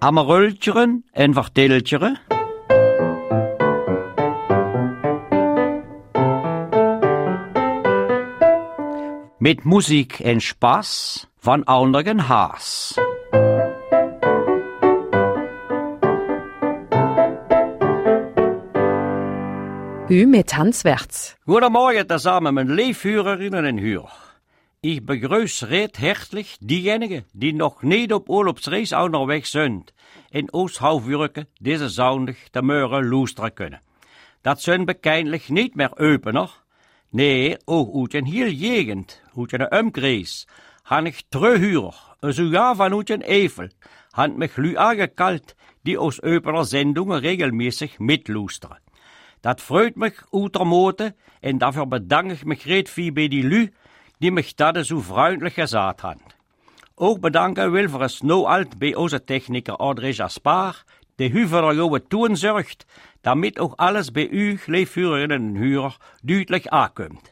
Amarultjeren en verteltjeren. Met muziek en spas van anderen Haas. U met Hans Wertz. Goedemorgen tezamen, mijn leefhurerinnen en huur. Ik begrüß recht herzlich diejenigen die nog niet op oorlogsreis onderweg zijn en Oosthoofdwerken deze zondag te mogen luisteren kunnen. Dat zijn bekendelijk niet meer opener. Nee, ook uit een heel gegend, uit een omkreis, han ik terughuur, sogar van uit een Eifel, han mich lu aangekalt, die aus opener zendungen regelmäßig mitluisteren. Dat freut mich uitermate en daarvoor bedank ik mich reet veel bij die lu, die mich dat zo vriendelijk gezegd han. Ook bedanken wil voor het nou alt bij onze techniker André Jaspar, die u voor de jouwe toon zorgt, damit ook alles bij u, leefhurerinnen en huur, duidelijk aankomt.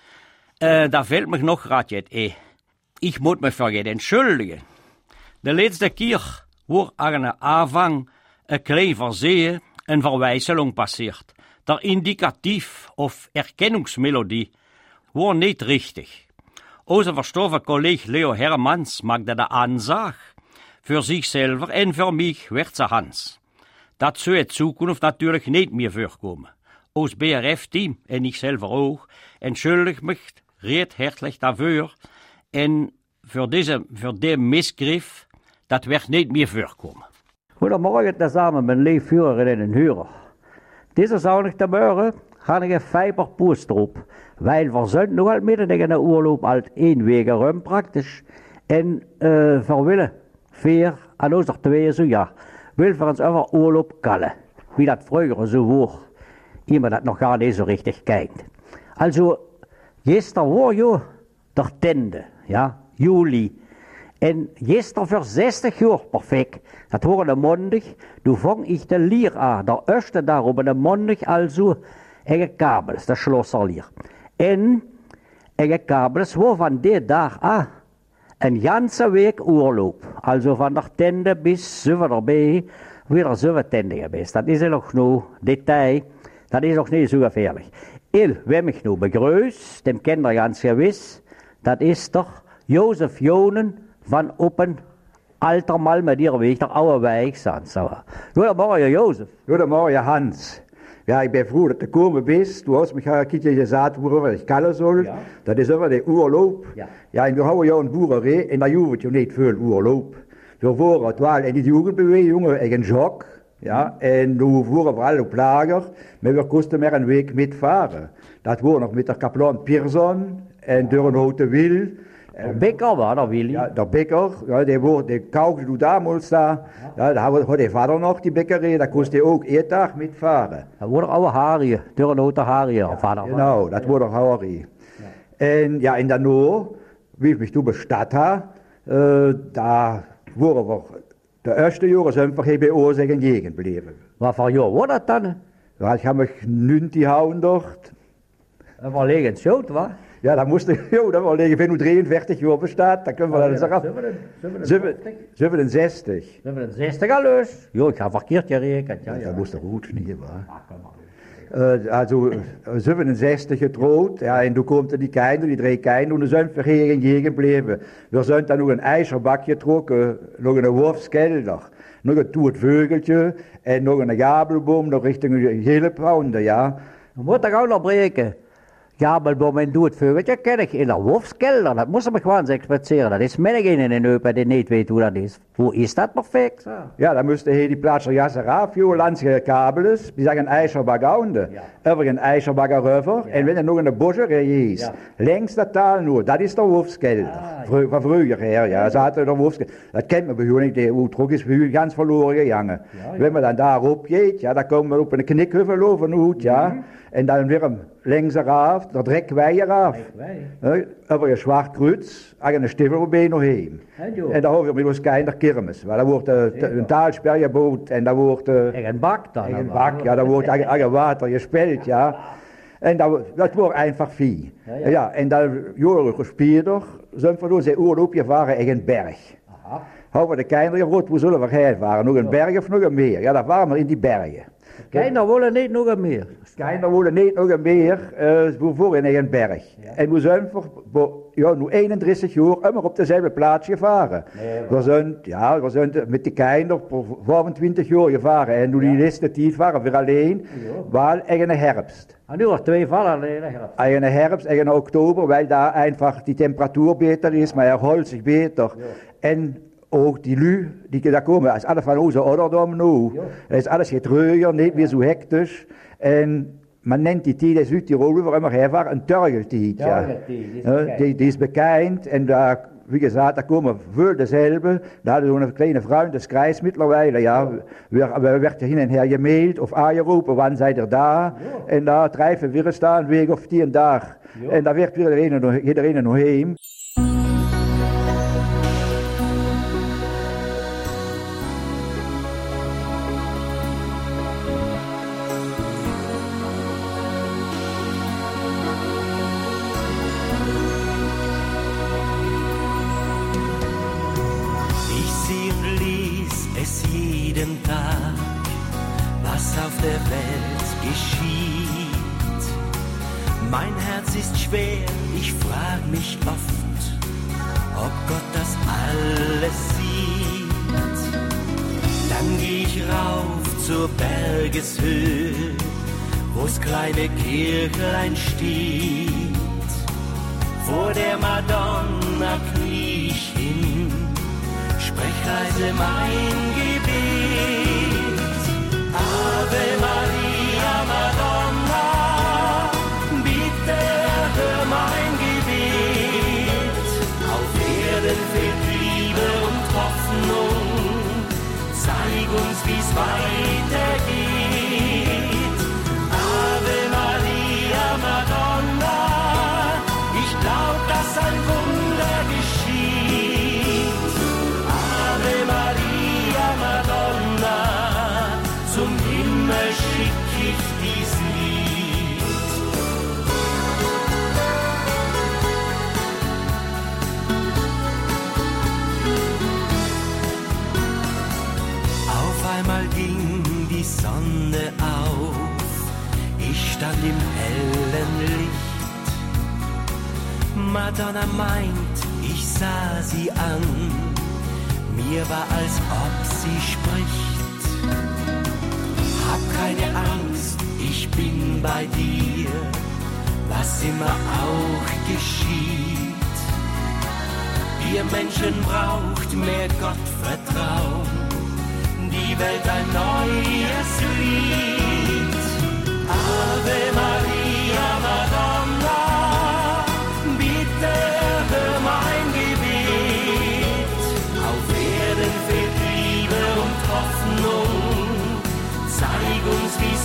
Daar fällt mich nog raad ik moet me voor je entschuldigen. De laatste keer wordt aan de aanvang een klein verzee, een verwijzeling passeert. De indicatief of erkenningsmelodie wordt niet richtig. Onze verstorven collega Leo Hermans maakte de aanzag. Voor zichzelf en voor mij werd ze Hans. Dat zou in toekomst natuurlijk niet meer voorkomen. Ons BRF-team en ik zelf ook entschuldig mich reet hartelijk daarvoor. En voor de misgriff, dat werd niet meer voorkomen. Goedemorgen tezamen, mijn leefhurerinnen en huur. Deze zondagmorgen ga ik een vijper post op, weil we zijn nog al midden in de oorlog al 1 week ruim praktisch. En voor willen 4 aan ons 2 zo ja, wil voor ons over oorlog kallen. Wie dat vroeger zo was, iemand dat nog gar niet zo richtig kijkt. Also, gisteren was je de 10e, ja, juli. En gisteren voor 60 jaar perfect. Dat was een maandag. Toen vang ik de lier aan. De eerste dag op een maandag also en kabels, de schlosserlier. En kabels was van die dag aan een ganse week oorloop. Also van de 10e bis 7 erbij, weer 7 geweest. Dat is nog no detail. Dat is nog niet zo gevaarlijk. Wem ik nu begrüßt, dem Kinder ganz gewiss, dat is toch Jozef Jonen van op een alter Malmedierweg, der Auerweg, zo. Goedemorgen, Jozef. Goedemorgen, Hans. Ja, ik ben froh dat je gekomen bent. Du hast mich een keertje gezegd waarover ik kallen zal. Ja. Dat is over de oorloop. Ja. Ja, en we houden jou een boerderij en daar hoeft je niet veel oorloop. We voeren het wel in die jugendbeweging, een jok. Ja, en we voeren vooral op lager, maar we kosten maar een week metvaren. Dat was nog met de kaplan Pierson en door een houte wiel. De Becker war der Willi. Ja, der Becker, ja, der kaufte du damals da. Ja, da hat der Vater noch die Bäckerei, da kostet ook 1 dag mitfahren. Dat wordt oude Harie, door een houte Harie, vader. Genau, dat wordt Harie. Ja. En ja, in daarna, wie ich mich du bestattet habe, da waren wir, de eerste jaren zijn we bij ons in Gegend gebleven. Wat voor jaar was dat dan? Ja, ik heb me 1900. Dat was legend zout, wa? Ja, dat moest ik, dat was liggen, wenn u 43 jaar bestaat, dan kunnen we dat zeggen. 67. 67 alles. Jo, ik heb verkeerd gerekend. Ja, dat moest er goed niet, also 67 getrouwd, ja, en toen komt er die 3 kinderen, en dan zijn we hier gebleven. We zijn dan nog een ijzerbak getrokken, nog een worfskelder, nog een toet veugeltje, en nog een gabelboom, nog richting Gillepounder, ja. Dan moet ik ook nog breken. Gabelboom en doetveugeltje ken ik in de Wolfskelder, dat moest ik gewoon expliceren. Dat is menigeen in een Europa die niet weet hoe dat is. Hoe is dat perfect? Zo? Ja, dan moest hier die plaats van Jasserafio, landsche kabels, die zeggen ijzerbagaunde, over een ijzerbagger röver, en wenn er nog een boscherij is, längs dat taal nu, dat is de Wolfskelder. Van vroeger her, ja, ze hadden de Wolfskelder. Dat kent me bij niet, hoe trok is bij ganz verloren gegangen. Wenn man dan daarop gaat, ja, dan komen we op een knikheuvel over ja, en dan weer längs eraf, dat Dreckweier af. Over een zwart kruis, een stiefel bij nog heen. En daar hebben we met ons kinder kermis. Daar wordt een taalspel gebouwd en daar wordt... een bak dan? Een bak, ja, daar wordt eigen water gespeeld, ja. En dat wordt einfach viel. Ja, en dan jaren gespeeld, zijn we door zijn oorlog gevaren in een berg. Hebben we de kinderen gevraagd, hoe zullen we heen varen? Nog een berg of nog een meer? Ja, dan waren we in die bergen. Keiner willen niet nog meer. Kinderen willen niet nog een meer, voor in een berg. Ja. En we zijn nu 31 jaar immer op dezelfde plaats gevaren. We zijn met de kinderen voor 25 jaar gevaren. En nu die laatste tijd waren we alleen, wel eigen herfst. En nu nog 2 vallen in de herfst. Eigen herfst, eigen oktober, weil daar einfach die temperatuur beter is, maar erholt zich beter. En ook die lui, die daar komen, is alles van onze ouderdom nu. Het is alles getreuiger, niet meer zo hectisch. En man nennt die tijd in Südtirol, waar we immer hervaren, een turgeltijd. Ja. Die is bekend en daar, wie gesagt, da komen veel dezelfde. Da hadden we een kleine Freundeskreis mittlerweile, ja. We werden hin en her gemaild of aangeroepen, wanneer seid ihr da? En daar treffen we staan, een week of 10 dagen. En daar werd iedereen nog heen. Der Welt geschieht. Mein Herz ist schwer, ich frag mich oft, ob Gott das alles sieht. Dann geh ich rauf zur Bergeshöhe, wo's kleine Kirchlein steht. Vor der Madonna knie ich hin, sprech leise mein Gebet. Ave Maria, Madonna, bitte hör mein Gebet. Auf Erden fehlt Liebe und Hoffnung, zeig uns, wie's weitergeht. Ave Maria, Madonna, ich glaub, dass ein Wunder geschieht. Ave Maria, Madonna, zum Himmel schick ich dies Lied. Auf einmal ging die Sonne auf, ich stand im hellen Licht. Madonna meint, ich sah sie an, mir war, als ob sie spricht. Hab keine Angst, ich bin bei dir, was immer auch geschieht. Ihr Menschen braucht mehr Gottvertrauen, die Welt ein neues Lied. Ave Maria, Madonna, bitte hör mein Gebet. Auf Erden fehlt Liebe und Hoffnung, zeig uns, wie's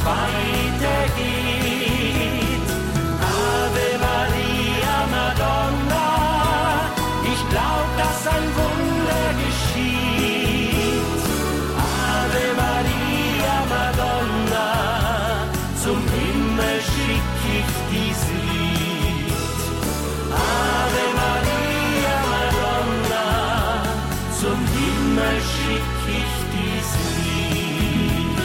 weitergeht. Ave Maria, Madonna, ich glaub, dass ein Wunder geschieht. Ave Maria, Madonna, zum Himmel schick ich dies Lied. Ave Maria, Madonna, zum Himmel schick ich dies Lied.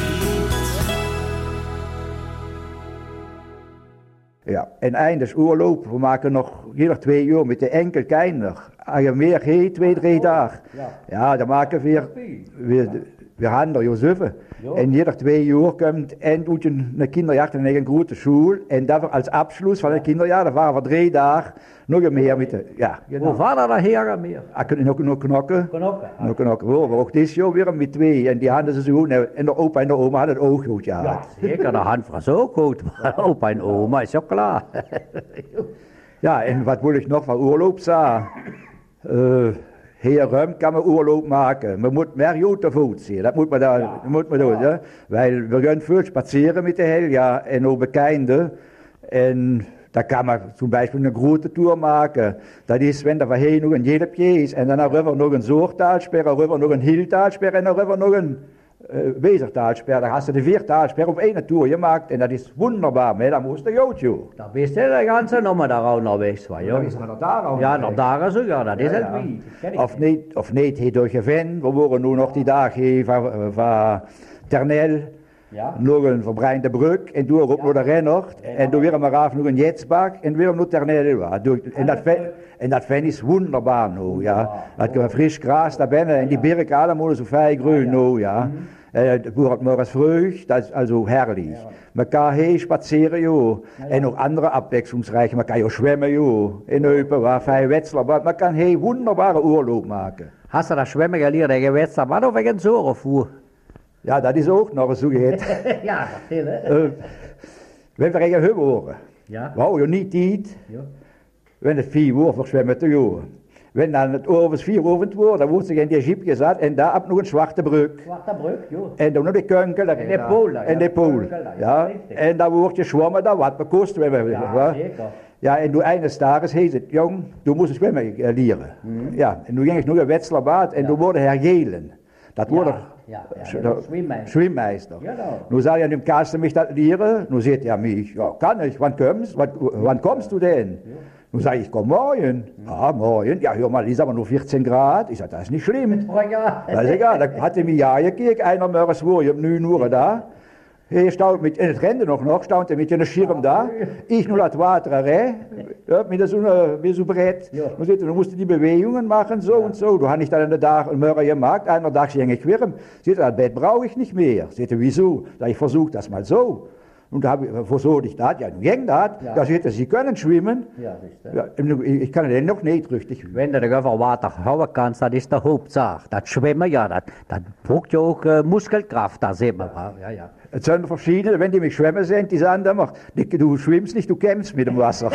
Ja, en eindes oorloop, we maken nog hier 2 uur met de enkel kinder. Als je meer gaat, 2, 3 dagen. Ja, dan maken we handen Josefe. En hier 2 uur komt en doet een kinderjacht in een grote school. En dat als abschluss van het kinderjaar, dan waren we 3 dagen nog meer met de, ja. Hoe vader daar heren meer? Nog knokken. Nog knokken. We ook dit jaar weer met 2. En die handen ze zo goed. En de opa en de oma hadden het ook goed, ja. Ja, zeker, de hand was ook goed. Maar opa en oma is ook klaar. Ja, en wat wil ik nog van oorloop zeggen? Hier ruim kan men oorloop maken. Men moet meer goed te voet zien. Dat moet men doen. Ja. Weil we gaan veel spazeren met de Helja en ook bekenden. En da kan man zum Beispiel eine große Tour machen. Das ist, wenn da heen nog een Jelepje is en dan rüber nog een Zoortalsperre, rüber nog een Hiltalsperre en dan rüber nog een Wesertalsperr, da hast du die 4 Talsperr auf eine Tour gemacht und das ist wunderbar, da musst du gut tun. Da bist du die ganze Nummer da auch unterwegs, war, ja. Da ist man noch da auch Ja, unterwegs. noch da sogar, das ist Ja, halt wie. Das kenn ich. Of niet hier durchgeven, we waren nu nog die dag hier van Ternel, Ja. nog een verbreinde brug, en toen ook nog de Rennacht, en toen weer maar af nog een Jetsbak, en weer nog Ternel. En dat vind is wunderbar nu, ja. Dat frisch gras daar binnen, en die bergen allemaal zo fijn groen nu, ja. Het wordt morgens vroeg, dat is also herrlich. Man kan hier spazieren, joh. En nog andere abwechslungsreiche, man kan joh zwemmen, joh. In Eupen, waar fijn Wetzlar, maar man kan hier wunderbare Urlaub maken. Hast du das Schwimmen geleerd, der Gewässer, war doch wegen Säure fuhr? Ja, dat is ook nog zo geht. Ja, dat hè? Wenn wir hier horen, Ja. wou je niet tijd, Ja. wenn het 4 uur verschwemmen te joh. Wenn dan het ovens 4 uur wordt, dan wordt zich in die jeep gezet en daar op nog een zwarte brug. Zwarte Brück, jo. En dan nog de kunkel En de pool, En de pool, ja. En dan wordt je zwemmen, dan wat bekost we hebben. Ja, zeker. Ja, en toen eines Tages heet het, jong, du musst zwemmen leren. Ja, en toen ging ik nog een Wetzlerbad en toen worden hergelen. Dat wordt Ja, Schwimmmeister. Schwimmmeister. Genau. Nu zei je, nu kannst du mich dat leren? Nu zegt hij mich, ja, kann ich, wann kommst du denn? Nu zei ich komm morgen. Ah, morgen. Ja, hör mal, ist aber nur 14 Grad. Ich sag, das ist nicht schlimm. Ja. Dat is egal, dan had hij me ja gekeken, einer morgens woor je op 9 uur daar. Hij stond met, in het rende nog, stond hij met een schirm daar. Ik nu dat water erin, ja, met zo'n Brett. Ja. Dan moest die Bewegungen machen, so und so. Du hast nicht dann einen Morgen gemacht, einer Tag ging ich wirren. Das Bett brauche ich nicht mehr. Wieso? Da ich versuche das mal so. Und da versuchte ich das, ja, nun ging das. Ja. Da sagte sie können schwimmen. Ja, siehst du. Ja, und ich kann den noch nicht richtig. Wenn du über Wasser hauen kannst, das ist der Hauptsache. Das Schwimmen, ja, das braucht ja auch Muskelkraft, da sieht man. Ja, ja. Es sind verschiedene, wenn die mit Schwimmen sind, die sagen immer, du schwimmst nicht, du kämpfst mit dem Wasser.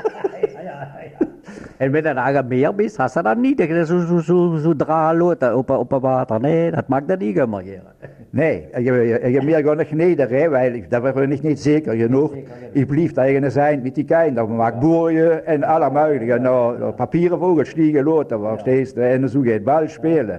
Und wenn du da am Meer bist, hast du dann nie so Drahloten op het water. Nee, dat mag dat niet immer gehen. Nee, ik heb meer gar nicht nederen, weil da war ich nicht sicher genug. Ich blieb da eigentlich sein mit die Kinder, man mag boeien en alle möglichen. Nou, papieren vogels stiegen loten, waar steeds en zo gaat bal spelen.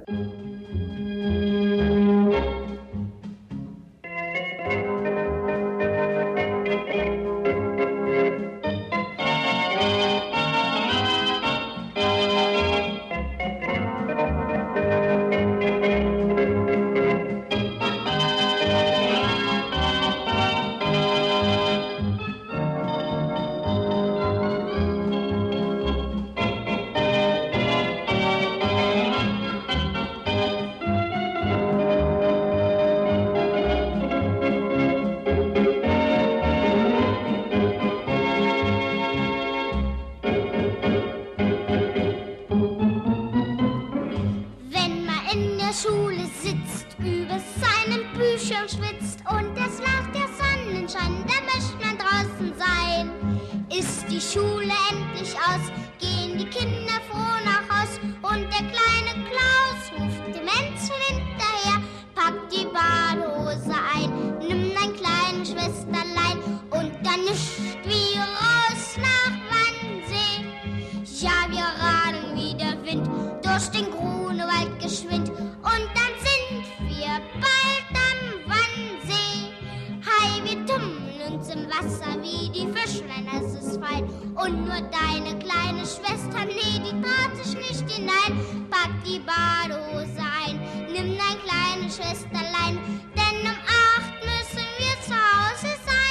Wenn man in der Schule sitzt, über seinen Büchern schwitzt und es lacht der Sonnenschein, da möchte man draußen sein. Ist die Schule endlich aus, gehen die Kinder froh nach Haus und der kleine Klaus ruft dem Männchen hinterher, packt die Badehose ein, nimm dein kleines Schwesterlein und dann nischt wie raus nach Wannsee. Ja, wir radeln wie der Wind durch den Grunewald geschwind und dann sind wir bald am Wannsee. Hei, wir tummeln uns im Wasser wie die Fischlein, es ist fein. Und nur deine kleine Schwester, nee, die traut sich nicht hinein. Pack die Badehose ein, nimm dein kleines Schwesterlein, denn um 8 müssen wir zu Hause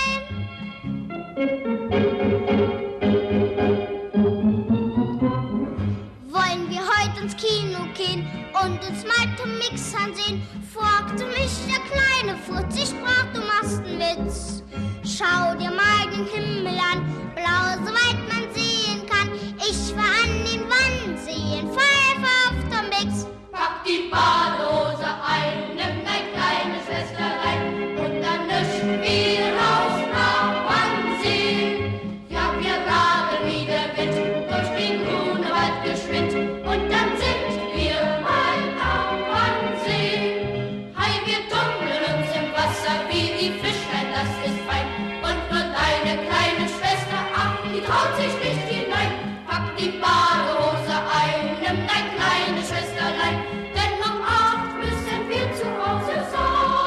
sein. Wollen wir heute ins Kino gehen und uns mal zum Mix ansehen? Fragte mich der kleine Furz, ich sprach, du machst einen Witz. Schau dir mal den Himmel an, blau soweit man sehen kann. Ich war an den Wannsee in Pfeife auf dem Mix. Pack die Badehose ein, nimm dein kleines Schwesterlein und dann nischen wir raus nach Wannsee. Ja, wir radeln wie der Wind durch den Grunewald geschwind und dann sind wir mal am Wannsee. Hei, wir tummeln uns im Wasser wie die Fischlein, das ist fein. Und nur deine kleine Schwester, ach, die traut sich nicht hinein. Pack die Badehose ein, nimm dein kleines Schwesterlein, denn um 8 müssen wir zu Hause sein.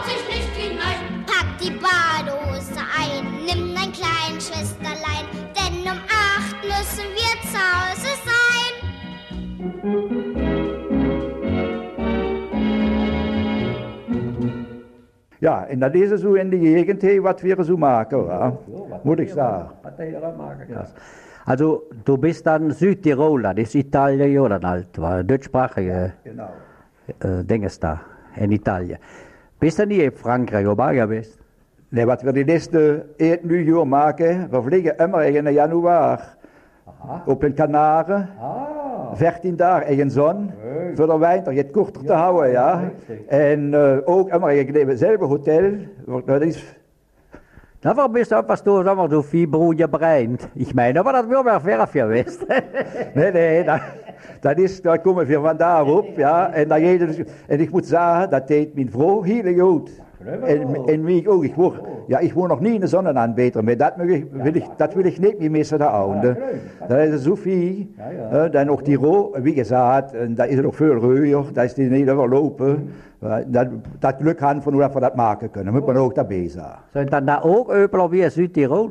sich nicht hinein. Pack die Badehose ein, nimm dein klein Schwesterlein, denn um 8 müssen wir zu Hause sein. Ja, en dat is zo in de Gegend, hey, wat wir so machen, ja? Moet ik sagen. Also, du bist dann Südtirol, das ist Italien, ja, dann halt, war deutschsprachige Genau. Dinges da, in Italien. Bist du nie in Frankreich auch geweest? Nee, wat we de laatste 1 jaar maken, we vliegen immer in januari op een Kanaren. 14 dagen in zon, voor de winter, je het korter te houden, ja. En ook immer in hetzelfde hotel, dat is... Na, bist du einfach so viel Brot brennt. Ich meine, aber das wäre wel ver geweest. Nee, daar komen we vandaar op, ja. En ik moet zeggen, dat deed mijn vrouw heel goed. En mij ook. Ik woon nog niet in de zonneanbeter, maar dat wil ik niet meer missen, de oude. Dat is zoveel. Dan ook die rood, wie gezegd, en dat is nog veel ruiger, dat is die niet overlopen. Dat geluk hebben van hoe we dat maken kunnen, moet men ook daarbij zijn. Zijn dan daar ook Eupel weer Südtirol?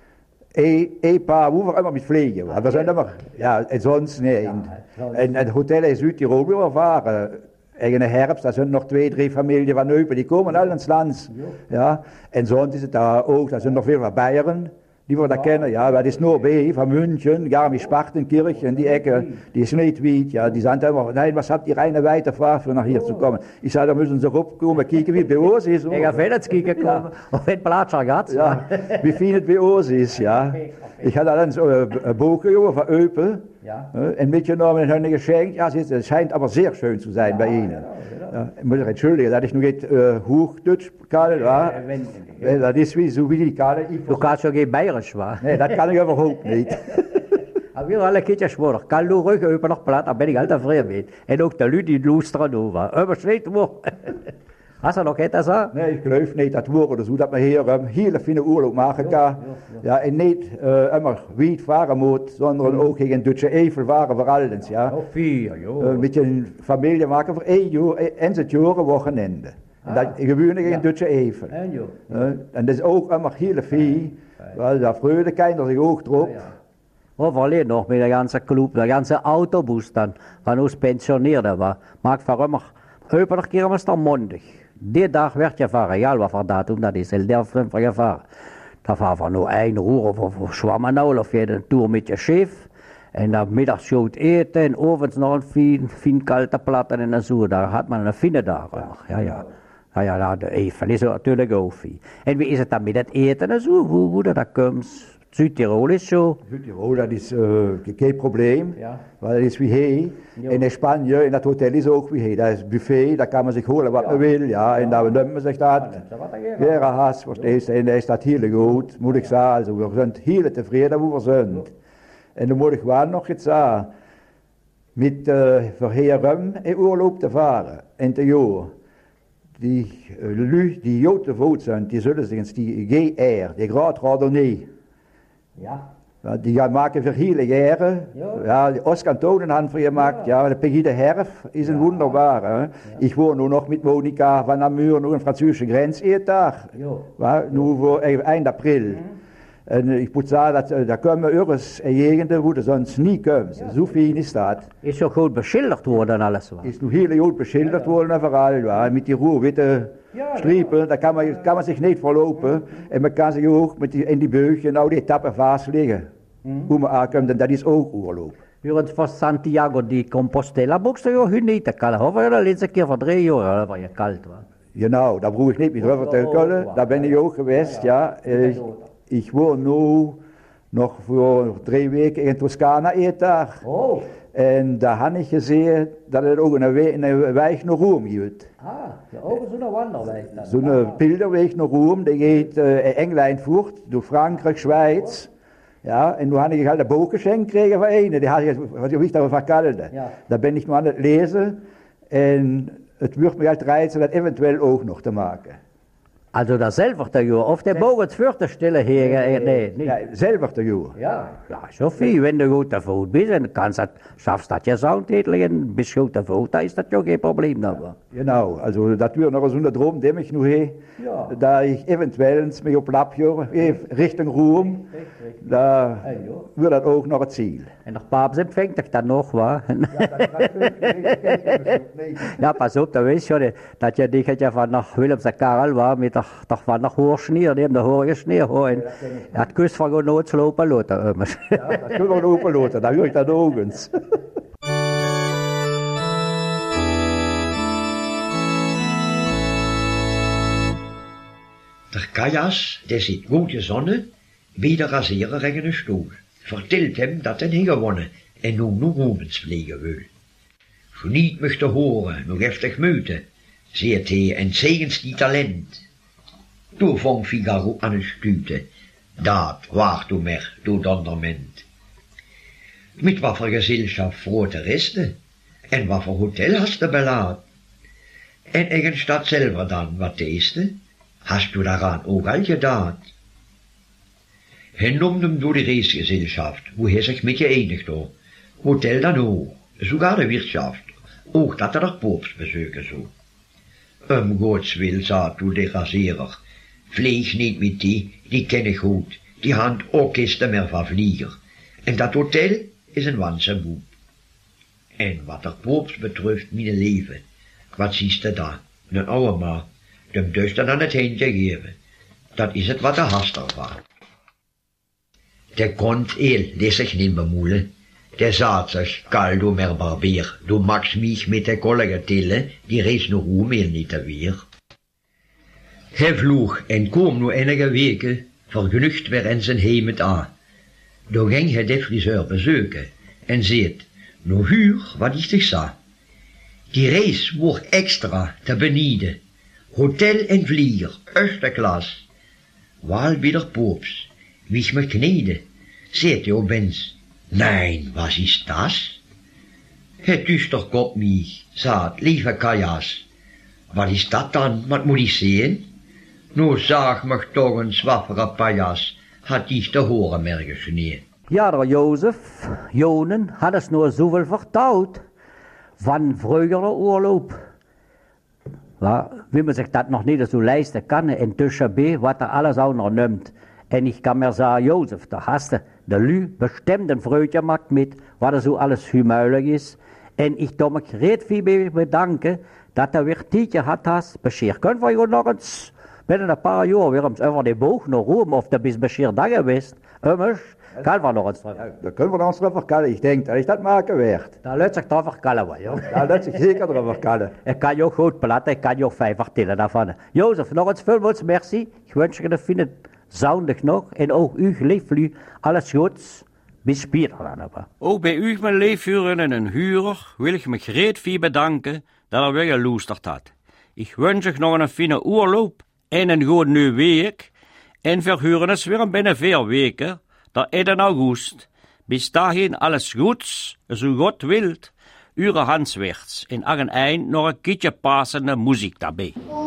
Een paar hoeven immer met vliegen. We zijn immer, ja, en sonst nee. En het hotel in Südtirol wil varen. In de herfst, daar zijn nog 2, 3 families van Eupen, die komen al ins land. Ja. En sonst is het daar ook, daar zijn nog veel van Bayern, die we daar kennen. Ja, dat is Norbé van München, Garmisch-Partenkirch en die Ecke, die is niet weit. Ja, die zijn immer, nein, was habt ihr eine Weiterfahrt für nach hier zu kommen? Ich sage, da müssen sie opkomen, kijken wie het bij ons is. Ik ga verder kijken komen, of het plaats al gaat. Ja, wie viel het bij ons is, ja. Ich hatte dann so ein Buch von Eupen, en mitgenomen en hun geschenkt. Ja, es scheint aber sehr schön zu sein bei Ihnen. Ja, ich muss entschuldigen, dass ich noch nicht Hochdeutsch kann. Ja. Das ist so wie die kann. Du kannst ja geen Bayerisch, wa? Nee, dat kan ik überhaupt niet. Maar we alle keertjes schworig. Kan du ruhig Eupen nog plat, dan ben ik altijd vrij mee. En ook de lui die luisteren over. Überschreid wordt. Hast du noch etwas sagen? Nee, ik geloof niet dat worden zo dat we hier hele fijne oorlog maken kan. Ja, en niet immer weit varen moet, sondern ook in Duitse Eifel varen voor alles. Ja. Nog 4, joh. Met je familie maken voor 1 jaar en het jaar wochenende. En dat gebeurt in Duitse Eifel. En dat is ook immer hele fijn, weil daar vreugde kinderen zich ook erop. Oh, alleen nog met de ganze club, de ganze Autobus dan, van ons pensioneerden was. Maakt voor immer, een keer was dan mondig. Die dag werd je varen, egal wat voor datum dat is, el der van je varen. Dan varen we nog 1 uur of Schwammenau of je een tour met je chef. En dan middags schoot eten en ovens nog een fijn kalte platten en zo. Daar had man een fijne dag. Ja, de even is natuurlijk ook fijn. En wie is het dan met het eten en zo? Hoe dat komt? Südtirol is zo. Südtirol, dat is geen probleem, want dat is wie hij. In Spanje, in dat hotel is ook wie hij. Dat is buffet, daar kan men zich holen wat men wil, ja. En daar nemen zich dat. Gera has, versteht en dat is dat heel goed, moet ik zeggen. Also, we zijn heel tevreden hoe we zijn. En dan moet ik wel nog iets zeggen. Met verheren in oorlog te varen, in te jaar. Die lui die jote voet zijn, die zullen zich die GR, die Grand Randonnée. Ja. Die maken voor hele jaren. Ja, die Ostkantonen hebben voor gemaakt. Ja, de Peggy de Herf is een wunderbare. Ik woon nu nog met Monika van Namur, nu een Franse grens, 1 dag. Nu voor eind april. En ik moet zeggen, dat daar komen ergens in gegenden waar sonst niet komen. Zo fijn is dat. Is zo goed beschilderd worden alles wat? Is nu heel goed beschilderd worden overal. Ja. Met die roerwitte strepen, daar kan man zich niet voorlopen. En man kan zich ook in die beugje nou die etappen vastleggen. Hoe men aankomt, en dat is ook oorlog. Jurens van Santiago die Compostela boekste je hun niet te kallen. Of je de laatste keer voor 3 jaar waar je kalt was? Genau, daar broeg ik niet meer over te kunnen. Daar ben ik ook geweest, ja. Ik woon nu nog voor 3 weken in Toscana 1 dag. Oh. En daar had ik gezien dat het ook een weg naar Rome gaat. Ja, ook zo'n wanderweg dan. Zo'n pilderweg naar Rome, die gaat Engeland voert, door Frankrijk, Schweiz. Ja, en nu had ik al een boek geschenkt gekregen van een, die had ik, wat ik wist dat we verkalden. Ja. Daar ben ik nu aan het lezen en het wordt me uit reizen dat eventueel ook nog te maken. Also datzelfde jaar, of der bogen het vierde stille hegen, nee. Ja, selber jaar. Ja, so viel, wenn du gut davon bist, dann schaffst das ja soundtätlich und bist gut davon, da ist das ja kein Problem. Aber. Genau, also dat wird noch so eine Drum, dem ich nur he, da ich eventuell mich op Lapjor, Richtung Ruhm, da wird das auch noch ein Ziel. En nog Papst empfängt ik dat nog, wa? Ja, pas op, dat weet je, dat je die ja van nog Willems en Karel was, met toch van nog hoor sneeuw, die hebben de hoge sneeuw hoor. En het kust van gewoon nooit lopen laten, immers. Ja, dat kunnen we lopen laten, dan hoor ik dat ook eens. Der Kajas, der sieht gute Sonne, wie der Rasierer in een stoel. Vertelt hem dat hij gewonnen en nu Rubens pflegen wil. Zo niet möchte horen, nog heftig müte, seht hij en zegens die talent. Du vong Figaro aan het stute, dat waart du mer, du donderment. Mit wat voor gezelschap vrote reste, en wat voor hotel hast du belaat. En eigen stad selber dan, wat deeste, hast du daran ook al gedaan. Hen noemde door de reisgezelschap, hoe hij zich met je eindigt door. Hotel dan ook, sogar de Wirtschaft, ook dat er nog Popes bezoeken zo. Gods wil, zei toen de raserer, vlieg niet met die ken ik goed, die hand ook is er meer van vlieger. En dat hotel is een wansenboep. En wat er Popes betreft, mijn leven, wat ziet je daar? Een oude ma, dem dus dan aan het handje geven. Dat is het wat de haster was. Der kont les sich niet bemoelen. Der sagt sich, Karl, du mer Barbier, du magst mich mit der Kollege tillen, die reist nog meer niet weer. Hij vloog en kwam nu enige weken, vergenoegd weer in zijn heimat aan. Daar ging hij de friseur bezoeken en zegt, nou huur wat ik zich zei. Die reis wordt extra te beneden. Hotel en vlieger, eerste klas. Waal wieder Popes. Wie ich me knede, seht ihr opeens. Nein, was ist das? Het is toch Gott mich, sagt, lieve Kajas. Wat is dat dan, wat moet ik zien? Nu zag me toch een zwaffere pajas, had ich de horen merken niet. Ja, der Jozef, Jonen, had es nur zoveel verteld van vroegere oorloop. Ja, wie man sich dat nog niet zo leisten kan, en tussen wat er alles auch noch nimmt. En ik kan mir sagen, Jozef, da hast du de Lü bestimmt een vreugde gemacht mit, wat er so alles humuilig is. En ik doe me reed veel bedanken, dat er weer tietje had hast, bescheer. Kunnen we je nog eens, binnen een paar jaar, weer eens over de boog naar Rome, of dat is bescheer daar geweest. Immers, kan we nog eens terug. Ja, da können wir uns drüber kallen. Ich denke, dass ich das maken werd. Daar lukt zich toch kallen, joh. Daar lukt zich zeker drüber kallen. Ik kan je ook goed platten, ik kan je ook 5 vertellen daarvan. Jozef, nog eens veel merci. Ik wens je een fijne zondag nog. En ook u, geliefd u, alles goeds. Bis später dan aber. Ook bij u, mijn leefvuren en een huurder, wil ik me gereed veel bedanken dat weer geloesterd had. Ik wens je nog een fijne oorloop en een goede nieuwe week. En verhuren het weer binnen 4 weken, dat 1 august. Bis dahin alles goeds, zo God wilt. Ure Hanswerts. En aan een eind nog een keertje passende muziek daarbij.